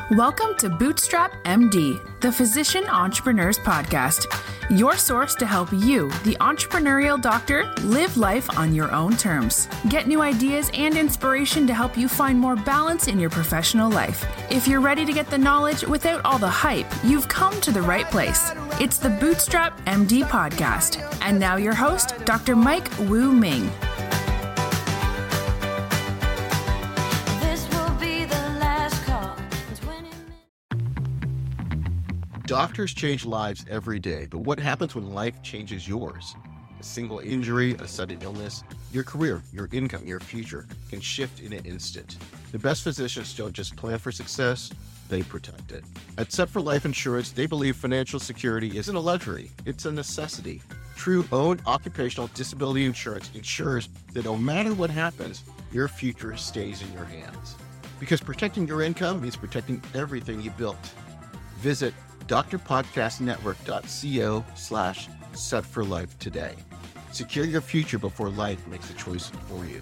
Welcome to Bootstrap MD, the Physician Entrepreneurs Podcast, your source to help you, the entrepreneurial doctor, live life on your own terms. Get new ideas and inspiration to help you find more balance in your professional life. If you're ready to get the knowledge without all the hype, you've come to the right place. It's the Bootstrap MD Podcast. And now your host, Dr. Mike Wu Ming. Doctors change lives every day, but what happens when life changes yours? A single injury, a sudden illness, your career, your income, your future can shift in an instant. The best physicians don't just plan for success, they protect it. At Set for Life Insurance, they believe financial security isn't a luxury, it's a necessity. True owned occupational disability insurance ensures that no matter what happens, your future stays in your hands. Because protecting your income means protecting everything you built. Visit drpodcastnetwork.co/set4life today. Secure your future before life makes a choice for you.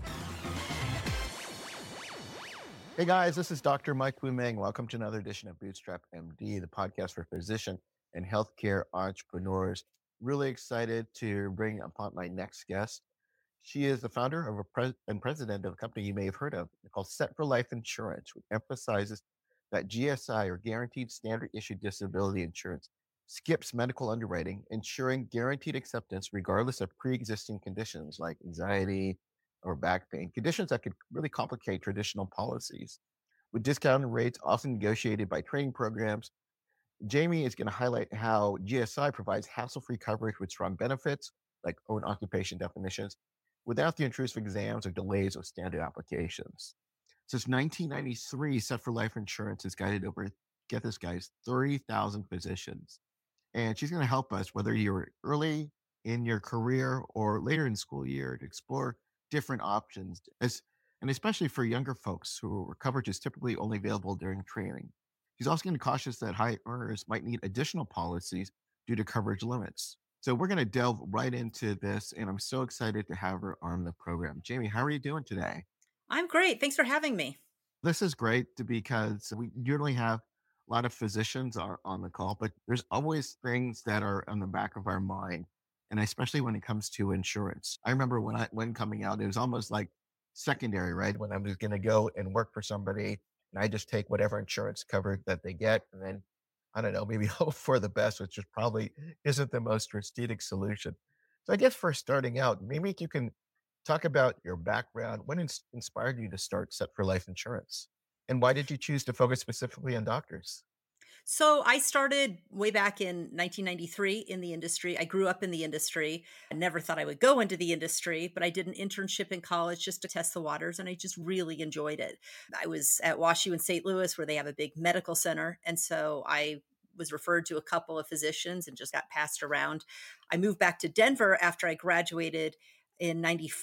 Hey guys, this is Dr. Mike Wu Ming. Welcome to another edition of Bootstrap MD, the podcast for physician and healthcare entrepreneurs. Really excited to bring upon my next guest. She is the founder of and president of a company you may have heard of called Set for Life Insurance, which emphasizes that GSI, or Guaranteed Standard Issue Disability Insurance, skips medical underwriting, ensuring guaranteed acceptance regardless of pre-existing conditions like anxiety or back pain, conditions that could really complicate traditional policies. With discounted rates often negotiated by training programs, Jamie is going to highlight how GSI provides hassle-free coverage with strong benefits, like own occupation definitions, without the intrusive exams or delays of standard applications. Since 1993, Set for Life Insurance has guided over, get this guys, 30,000 physicians. And she's going to help us, whether you're early in your career or later in school year, to explore different options, and especially for younger folks who coverage is typically only available during training. She's also going to caution us that high earners might need additional policies due to coverage limits. So we're going to delve right into this, and I'm so excited to have her on the program. Jamie, how are you doing today? I'm great. Thanks for having me. This is great because we usually have a lot of physicians on the call, but there's always things that are on the back of our mind. And especially when it comes to insurance. I remember when coming out, it was almost like secondary, right? When I was going to go and work for somebody and I just take whatever insurance cover that they get. And then, I don't know, maybe hope for the best, which is probably isn't the most strategic solution. So I guess for starting out, maybe you can talk about your background. What inspired you to start Set for Life Insurance? And why did you choose to focus specifically on doctors? So I started way back in 1993 in the industry. I grew up in the industry. I never thought I would go into the industry, but I did an internship in college just to test the waters, and I just really enjoyed it. I was at WashU in St. Louis, where they have a big medical center. And so I was referred to a couple of physicians and just got passed around. I moved back to Denver after I graduated in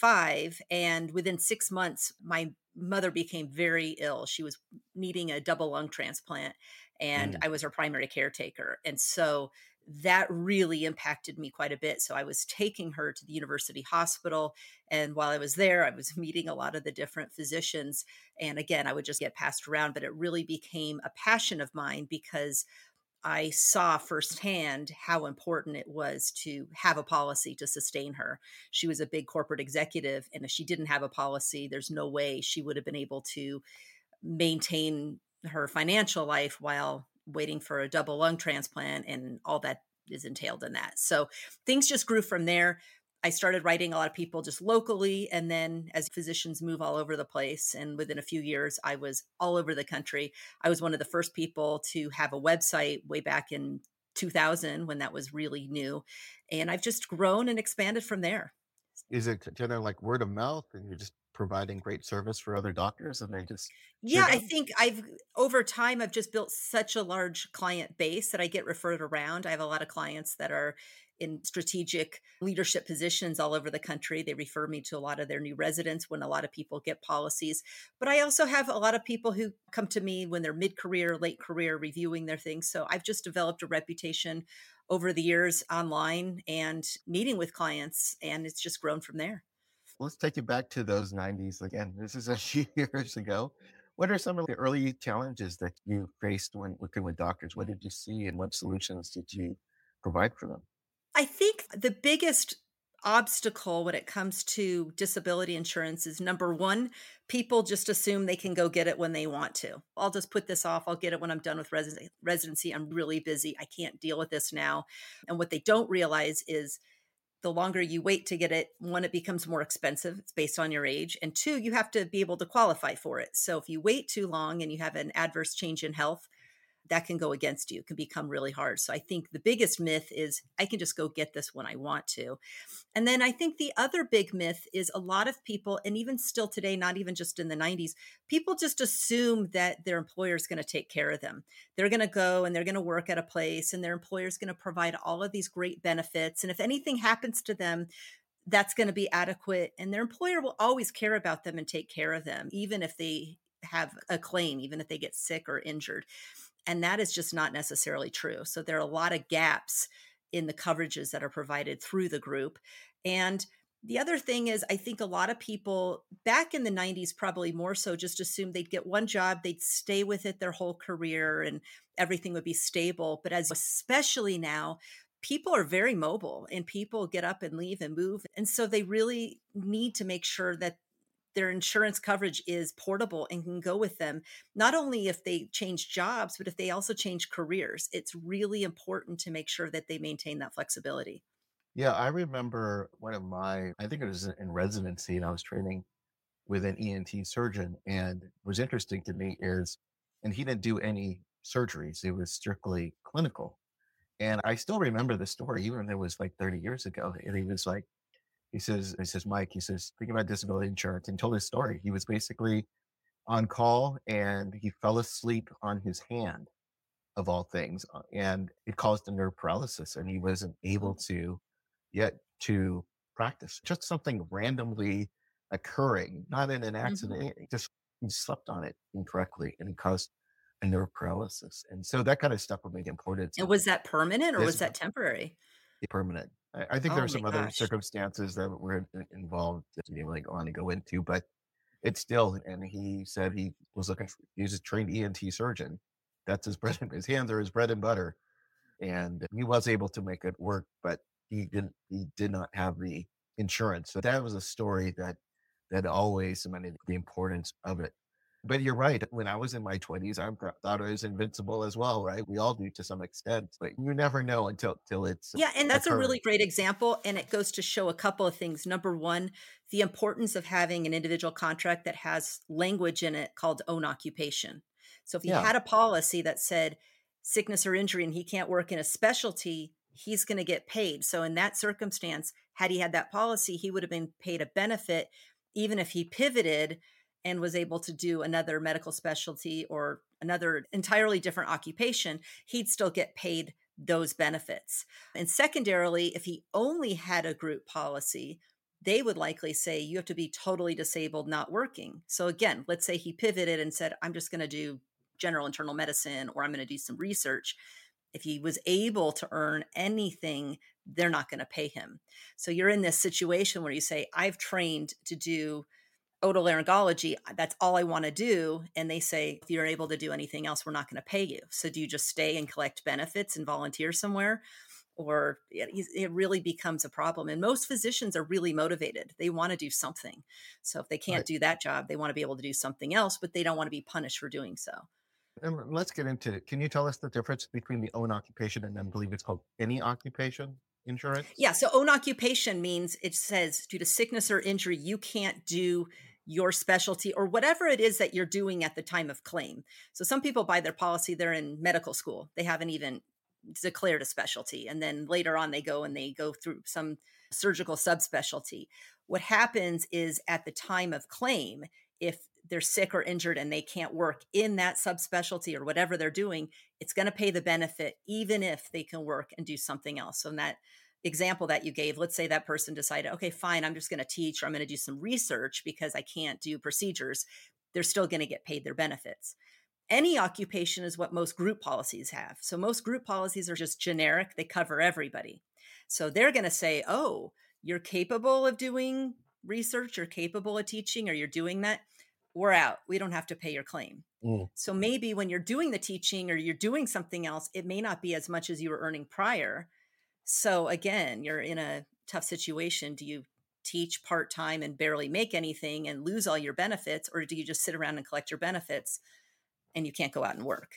95. And within 6 months, my mother became very ill. She was needing a double lung transplant, and I was her primary caretaker. And so that really impacted me quite a bit. So I was taking her to the University Hospital. And while I was there, I was meeting a lot of the different physicians. And again, I would just get passed around, but it really became a passion of mine because I saw firsthand how important it was to have a policy to sustain her. She was a big corporate executive, and if she didn't have a policy, there's no way she would have been able to maintain her financial life while waiting for a double lung transplant and all that is entailed in that. So things just grew from there. I started writing a lot of people just locally. And then as physicians move all over the place, and within a few years, I was all over the country. I was one of the first people to have a website way back in 2000 when that was really new. And I've just grown and expanded from there. Is it kind of like word of mouth and you're just providing great service for other doctors and they just... Yeah, I think over time, I've just built such a large client base that I get referred around. I have a lot of clients that are in strategic leadership positions all over the country. They refer me to a lot of their new residents when a lot of people get policies. But I also have a lot of people who come to me when they're mid-career, late career, reviewing their things. So I've just developed a reputation over the years online and meeting with clients, and it's just grown from there. Let's take you back to those 90s again. This is a few years ago. What are some of the early challenges that you faced when working with doctors? What did you see and what solutions did you provide for them? I think the biggest obstacle when it comes to disability insurance is number one, people just assume they can go get it when they want to. I'll just put this off. I'll get it when I'm done with residency. I'm really busy. I can't deal with this now. And what they don't realize is the longer you wait to get it, one, it becomes more expensive. It's based on your age. And two, you have to be able to qualify for it. So if you wait too long and you have an adverse change in health, that can go against you. It can become really hard. So I think the biggest myth is I can just go get this when I want to. And then I think the other big myth is a lot of people, and even still today, not even just in the 90s, people just assume that their employer is going to take care of them. They're going to go and they're going to work at a place and their employer is going to provide all of these great benefits. And if anything happens to them, that's going to be adequate. And their employer will always care about them and take care of them, even if they have a claim, even if they get sick or injured. And that is just not necessarily true. So there are a lot of gaps in the coverages that are provided through the group. And the other thing is, I think a lot of people back in the 90s, probably more so, just assumed they'd get one job, they'd stay with it their whole career and everything would be stable. But as especially now, people are very mobile and people get up and leave and move. And so they really need to make sure that their insurance coverage is portable and can go with them, not only if they change jobs, but if they also change careers. It's really important to make sure that they maintain that flexibility. Yeah, I remember I think it was in residency, and I was training with an ENT surgeon. And what was interesting to me and he didn't do any surgeries, it was strictly clinical. And I still remember the story, even though it was like 30 years ago. And he was like, Mike, he says, thinking about disability insurance, and told his story. He was basically on call and he fell asleep on his hand, of all things. And it caused a nerve paralysis, and he wasn't able Oh. to practice. Just something randomly occurring, not in an Mhm. accident. Just he slept on it incorrectly, and it caused a nerve paralysis. And so that kind of stuff would make the importance And of was that permanent or was this that temporary? permanent. I think there Oh are my some other gosh. circumstances that were involved that we like want to go into, but it's still. And he said he was a trained ENT surgeon. That's his bread and his hands are his bread and butter, and he was able to make it work, but he did not have the insurance. So that was a story that always cemented the importance of it. But you're right. When I was in my 20s, thought I was invincible as well, right? We all do to some extent, but you never know until it's Yeah, and that's a really occurring. great example, and it goes to show a couple of things. Number one, the importance of having an individual contract that has language in it called own occupation. So if he Yeah, had a policy that said sickness or injury and he can't work in a specialty, he's going to get paid. So in that circumstance, had he had that policy, he would have been paid a benefit even if he pivoted and was able to do another medical specialty or another entirely different occupation, he'd still get paid those benefits. And secondarily, if he only had a group policy, they would likely say you have to be totally disabled, not working. So again, let's say he pivoted and said, I'm just going to do general internal medicine or I'm going to do some research. If he was able to earn anything, they're not going to pay him. So you're in this situation where you say, I've trained to do otolaryngology, that's all I want to do. And they say, if you're able to do anything else, we're not going to pay you. So do you just stay and collect benefits and volunteer somewhere? Or it really becomes a problem. And most physicians are really motivated. They want to do something. So if they can't right. do that job, they want to be able to do something else, but they don't want to be punished for doing so. And let's get into it. Can you tell us the difference between the own occupation and I believe it's called any occupation insurance? Yeah. So own occupation means it says due to sickness or injury, you can't do your specialty or whatever it is that you're doing at the time of claim. So some people buy their policy, they're in medical school. They haven't even declared a specialty. And then later on, they go through some surgical subspecialty. What happens is at the time of claim, if they're sick or injured and they can't work in that subspecialty or whatever they're doing, it's going to pay the benefit, even if they can work and do something else. So in that example that you gave, let's say that person decided, okay, fine, I'm just going to teach or I'm going to do some research because I can't do procedures. They're still going to get paid their benefits. Any occupation is what most group policies have. So most group policies are just generic, they cover everybody. So they're going to say, oh, you're capable of doing research, you're capable of teaching, or you're doing that. we're out. We don't have to pay your claim. Mm. So maybe when you're doing the teaching or you're doing something else, it may not be as much as you were earning prior. So again, you're in a tough situation. Do you teach part-time and barely make anything and lose all your benefits, or do you just sit around and collect your benefits and you can't go out and work?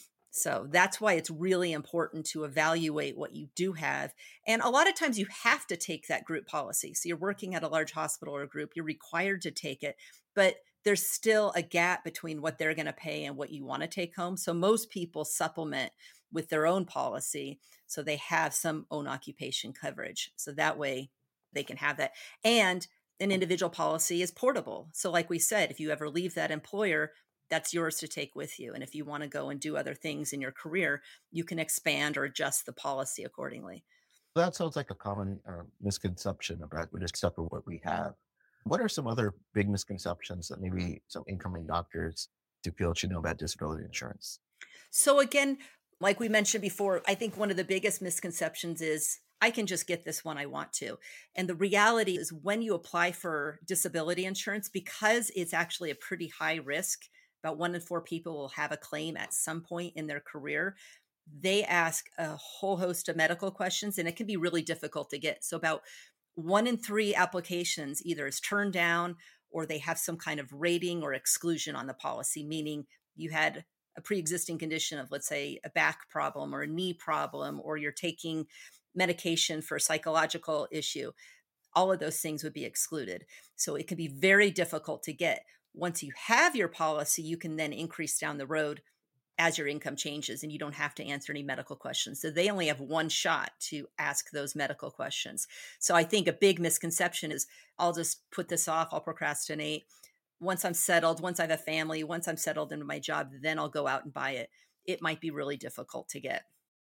So that's why it's really important to evaluate what you do have. And a lot of times you have to take that group policy. So you're working at a large hospital or group, you're required to take it, but there's still a gap between what they're going to pay and what you want to take home. So most people supplement with their own policy. So they have some own occupation coverage. So that way they can have that. And an individual policy is portable. So like we said, if you ever leave that employer, that's yours to take with you. And if you want to go and do other things in your career, you can expand or adjust the policy accordingly. That sounds like a common misconception about we just suffer what we have. What are some other big misconceptions that maybe some incoming doctors do feel should know about disability insurance? So again, like we mentioned before, I think one of the biggest misconceptions is I can just get this when I want to. And the reality is when you apply for disability insurance, because it's actually a pretty high risk, about 1 in 4 people will have a claim at some point in their career. They ask a whole host of medical questions, and it can be really difficult to get. So about 1 in 3 applications either is turned down or they have some kind of rating or exclusion on the policy, meaning you had a pre-existing condition of, let's say, a back problem or a knee problem, or you're taking medication for a psychological issue. All of those things would be excluded. So it can be very difficult to get. Once you have your policy, you can then increase down the road as your income changes and you don't have to answer any medical questions. So they only have one shot to ask those medical questions. So I think a big misconception is I'll just put this off, I'll procrastinate. Once I'm settled, once I have a family, once I'm settled into my job, then I'll go out and buy it. It might be really difficult to get.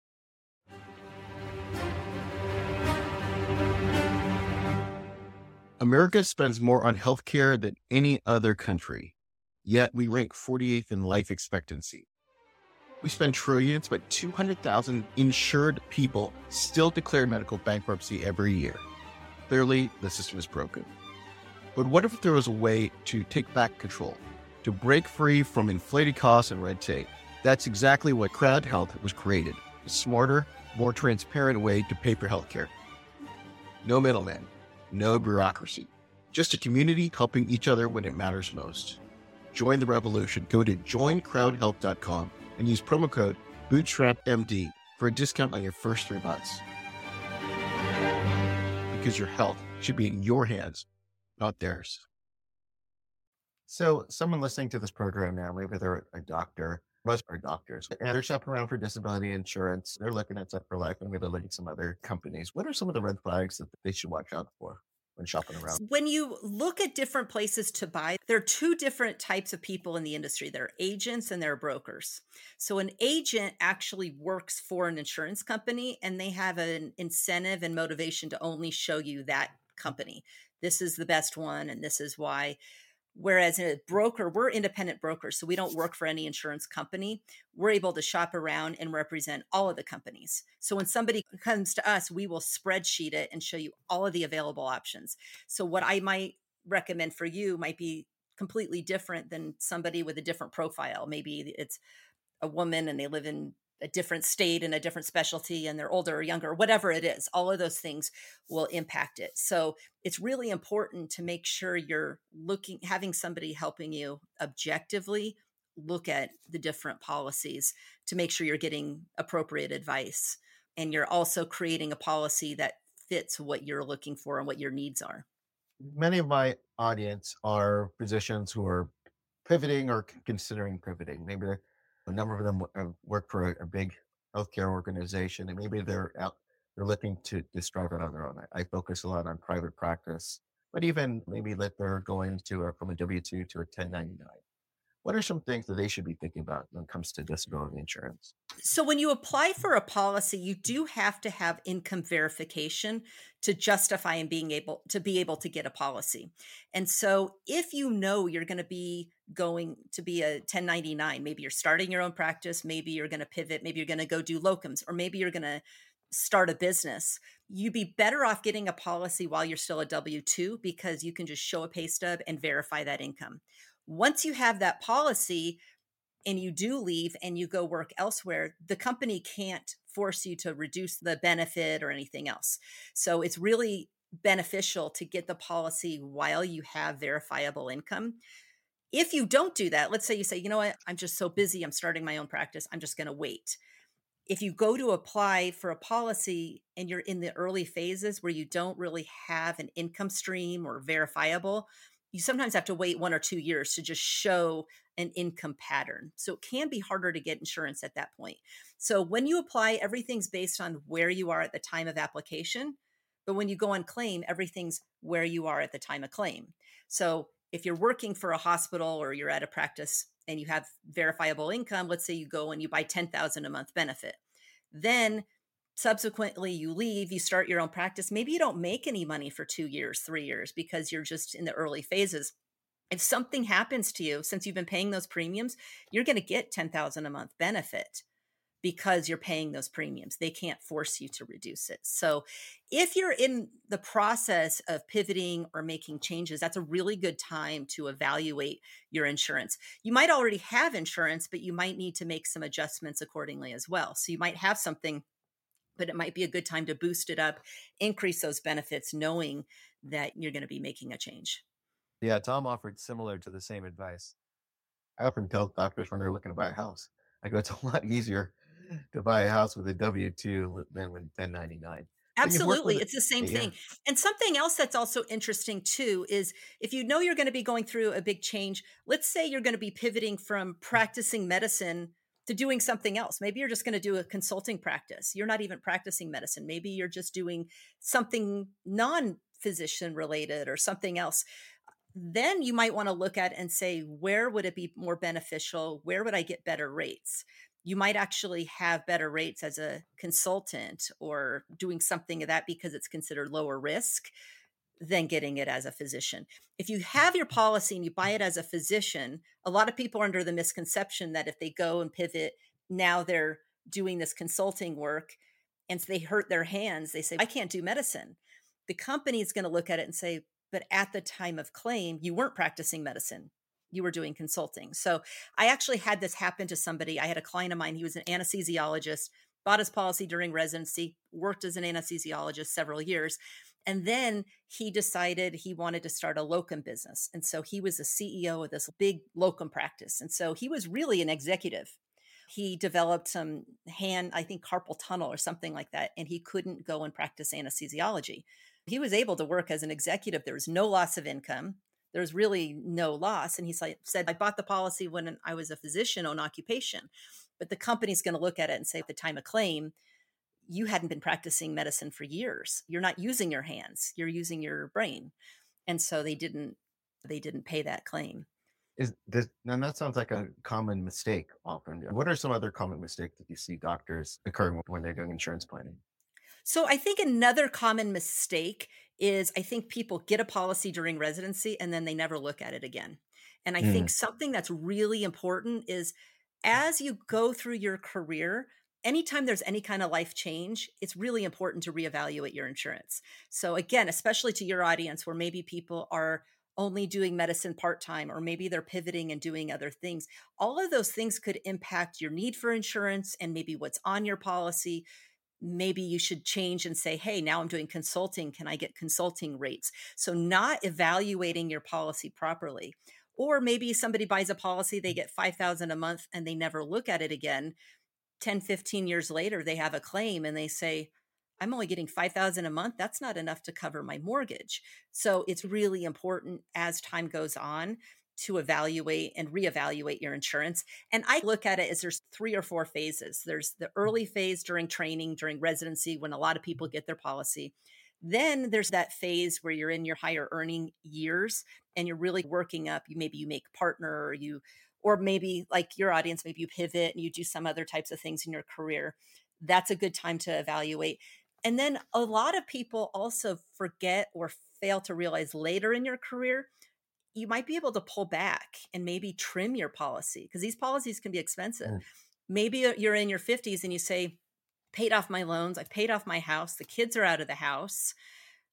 America spends more on healthcare than any other country, yet we rank 48th in life expectancy. We spend trillions, but 200,000 insured people still declare medical bankruptcy every year. Clearly, the system is broken. But what if there was a way to take back control, to break free from inflated costs and red tape? That's exactly what Crowd Health was created, a smarter, more transparent way to pay for healthcare. No middleman, no bureaucracy, just a community helping each other when it matters most. Join the revolution. Go to joincrowdhealth.com and use promo code BootstrapMD for a discount on your first 3 months. Because your health should be in your hands, not theirs. So someone listening to this program now, maybe they're a doctor, most are doctors, and they're shopping around for disability insurance. They're looking at Set for Life and maybe they're looking at some other companies. What are some of the red flags that they should watch out for when shopping around? When you look at different places to buy, there are 2 different types of people in the industry. There are agents and there are brokers. So an agent actually works for an insurance company and they have an incentive and motivation to only show you that company. This is the best one and this is why. Whereas a broker, we're independent brokers, so we don't work for any insurance company. We're able to shop around and represent all of the companies. So when somebody comes to us, we will spreadsheet it and show you all of the available options. So what I might recommend for you might be completely different than somebody with a different profile. Maybe it's a woman and they live in a different state and a different specialty and they're older or younger, whatever it is, all of those things will impact it. So it's really important to make sure you're having somebody helping you objectively look at the different policies to make sure you're getting appropriate advice. And you're also creating a policy that fits what you're looking for and what your needs are. Many of my audience are physicians who are pivoting or considering pivoting. Maybe a number of them work for a big healthcare organization, and maybe they're looking to strive it on their own. I focus a lot on private practice, but even maybe that they're going to from a W-2 to a 1099. What are some things that they should be thinking about when it comes to disability insurance? So when you apply for a policy, you do have to have income verification to justify and be able to get a policy. And so if you know you're going to be going to be a 1099, maybe you're starting your own practice, maybe you're going to pivot, maybe you're going to go do locums, or maybe you're going to start a business, you'd be better off getting a policy while you're still a W-2 because you can just show a pay stub and verify that income. Once you have that policy and you do leave and you go work elsewhere, the company can't force you to reduce the benefit or anything else. So it's really beneficial to get the policy while you have verifiable income. If you don't do that, let's say you say, you know what, I'm just so busy, I'm starting my own practice, I'm just going to wait. If you go to apply for a policy and you're in the early phases where you don't really have an income stream or verifiable, you sometimes have to wait 1 or 2 years to just show an income pattern. So it can be harder to get insurance at that point. So when you apply, everything's based on where you are at the time of application. But when you go on claim, everything's where you are at the time of claim. So if you're working for a hospital or you're at a practice and you have verifiable income, let's say you go and you buy 10,000 a month benefit. Then subsequently you leave, you start your own practice. Maybe you don't make any money for 2 years, 3 years because you're just in the early phases. If something happens to you, since you've been paying those premiums, you're going to get 10,000 a month benefit because you're paying those premiums. They can't force you to reduce it. So if you're in the process of pivoting or making changes, that's a really good time to evaluate your insurance. You might already have insurance, but you might need to make some adjustments accordingly as well. So you might have something, but it might be a good time to boost it up, increase those benefits, knowing that you're going to be making a change. Yeah, Tom offered similar to the same advice. I often tell doctors when they're looking to buy a house, I go, it's a lot easier to buy a house with a W-2 than with 1099. But you've worked Absolutely. with it. It's the same Yeah. thing. And something else that's also interesting too is if you know you're going to be going through a big change, let's say you're going to be pivoting from practicing medicine to doing something else. Maybe you're just going to do a consulting practice. You're not even practicing medicine. Maybe you're just doing something non-physician related or something else. Then you might want to look at and say, where would it be more beneficial? Where would I get better rates? You might actually have better rates as a consultant or doing something of that because it's considered lower risk than getting it as a physician. If you have your policy and you buy it as a physician, a lot of people are under the misconception that if they go and pivot, now they're doing this consulting work and so they hurt their hands. They say, I can't do medicine. The company is going to look at it and say, but at the time of claim, you weren't practicing medicine. You were doing consulting. So I actually had this happen to somebody. I had a client of mine. He was an anesthesiologist, bought his policy during residency, worked as an anesthesiologist several years. And then he decided he wanted to start a locum business. And so he was the CEO of this big locum practice. And so he was really an executive. He developed some I think carpal tunnel or something like that. And he couldn't go and practice anesthesiology. He was able to work as an executive. There was no loss of income. There was really no loss. And he said, I bought the policy when I was a physician on occupation, but the company's going to look at it and say at the time of claim, you hadn't been practicing medicine for years. You're not using your hands. You're using your brain. And so they didn't pay that claim. Now that sounds like a common mistake often. What are some other common mistakes that you see doctors occurring when they're doing insurance planning? So I think another common mistake is I think people get a policy during residency and then they never look at it again. And I think something that's really important is as you go through your career, anytime there's any kind of life change, it's really important to reevaluate your insurance. So again, especially to your audience where maybe people are only doing medicine part-time, or maybe they're pivoting and doing other things. All of those things could impact your need for insurance and maybe what's on your policy. Maybe you should change and say, hey, now I'm doing consulting. Can I get consulting rates? So not evaluating your policy properly. Or maybe somebody buys a policy, they get 5,000 a month and they never look at it again. 10, 15 years later, they have a claim and they say, I'm only getting 5,000 a month. That's not enough to cover my mortgage. So it's really important as time goes on to evaluate and reevaluate your insurance. And I look at it as there's 3 or 4 phases. There's the early phase during training, during residency, when a lot of people get their policy. Then there's that phase where you're in your higher earning years and you're really working up. Maybe you make partner or maybe like your audience, maybe you pivot and you do some other types of things in your career. That's a good time to evaluate. And then a lot of people also forget or fail to realize later in your career, you might be able to pull back and maybe trim your policy because these policies can be expensive. Maybe you're in your 50s and you say, paid off my loans, I've paid off my house, the kids are out of the house.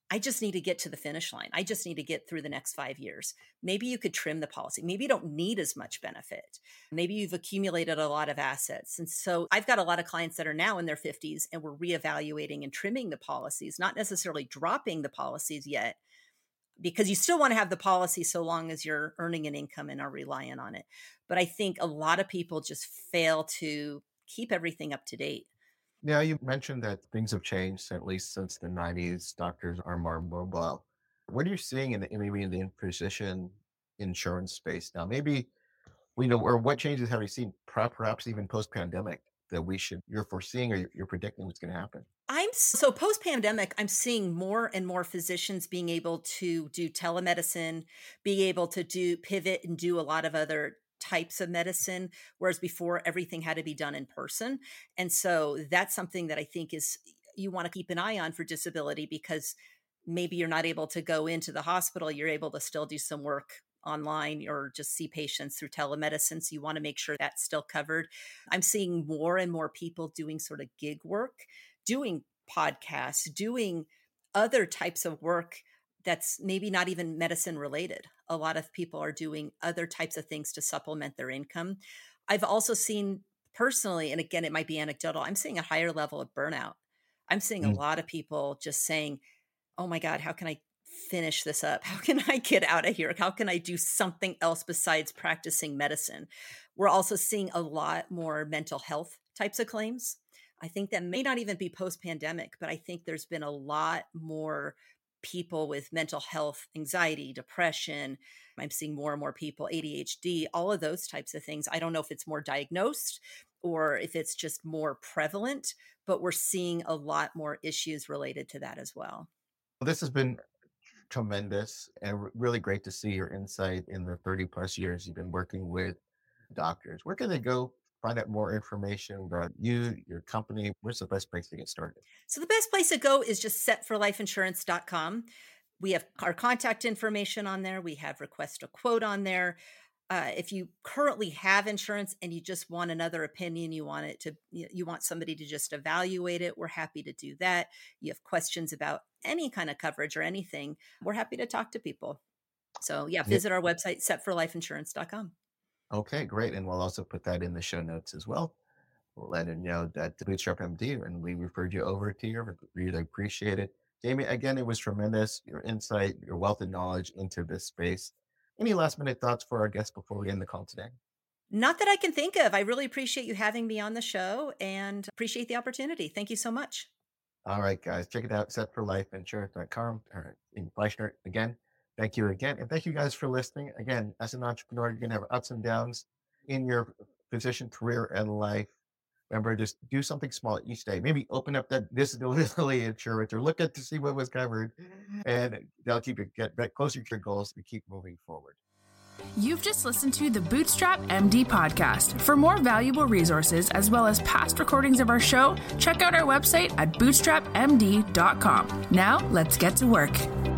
I just need to get to the finish line. I just need to get through the next 5 years. Maybe you could trim the policy. Maybe you don't need as much benefit. Maybe you've accumulated a lot of assets. And so I've got a lot of clients that are now in their 50s and we're reevaluating and trimming the policies, not necessarily dropping the policies yet, because you still want to have the policy so long as you're earning an income and are reliant on it. But I think a lot of people just fail to keep everything up to date. Yeah, you mentioned that things have changed, at least since the 90s. Doctors are more mobile. What are you seeing maybe in the physician insurance space now? Maybe we know, or what changes have you seen, perhaps even post-pandemic, that you're foreseeing or you're predicting what's going to happen? So post-pandemic, I'm seeing more and more physicians being able to do telemedicine, be able to pivot and do a lot of other types of medicine, whereas before everything had to be done in person. And so that's something that I think you want to keep an eye on for disability, because maybe you're not able to go into the hospital, you're able to still do some work online or just see patients through telemedicine. So you want to make sure that's still covered. I'm seeing more and more people doing sort of gig work, doing podcasts, doing other types of work that's maybe not even medicine related. A lot of people are doing other types of things to supplement their income. I've also seen personally, and again, it might be anecdotal, I'm seeing a higher level of burnout. I'm seeing a lot of people just saying, oh my God, how can I finish this up? How can I get out of here? How can I do something else besides practicing medicine? We're also seeing a lot more mental health types of claims. I think that may not even be post-pandemic, but I think there's been a lot more people with mental health, anxiety, depression. I'm seeing more and more people, ADHD, all of those types of things. I don't know if it's more diagnosed or if it's just more prevalent, but we're seeing a lot more issues related to that as well. Well, this has been tremendous and really great to see your insight in the 30 plus years you've been working with doctors. Where can they go find out more information about you, your company? Where's the best place to get started? So the best place to go is just setforlifeinsurance.com. We have our contact information on there. We have request a quote on there. If you currently have insurance and you just want another opinion, you want somebody to just evaluate it, we're happy to do that. You have questions about any kind of coverage or anything, we're happy to talk to people. So visit our website, setforlifeinsurance.com. Okay, great. And we'll also put that in the show notes as well. We'll let it know that the Bootstrap MD, and we referred you over to you. Really appreciate it. Jamie, again, it was tremendous. Your insight, your wealth of knowledge into this space. Any last minute thoughts for our guests before we end the call today? Not that I can think of. I really appreciate you having me on the show and appreciate the opportunity. Thank you so much. All right, guys, check it out, setforlifeinsurance.com. In Fleischner, again, thank you again. And thank you guys for listening. Again, as an entrepreneur, you're going to have ups and downs in your physician career and life. Remember, just do something small each day. Maybe open up that disability insurance or look to see what was covered, and that'll keep you get closer to your goals to keep moving forward. You've just listened to the Bootstrap MD podcast. For more valuable resources, as well as past recordings of our show, check out our website at bootstrapmd.com. Now, let's get to work.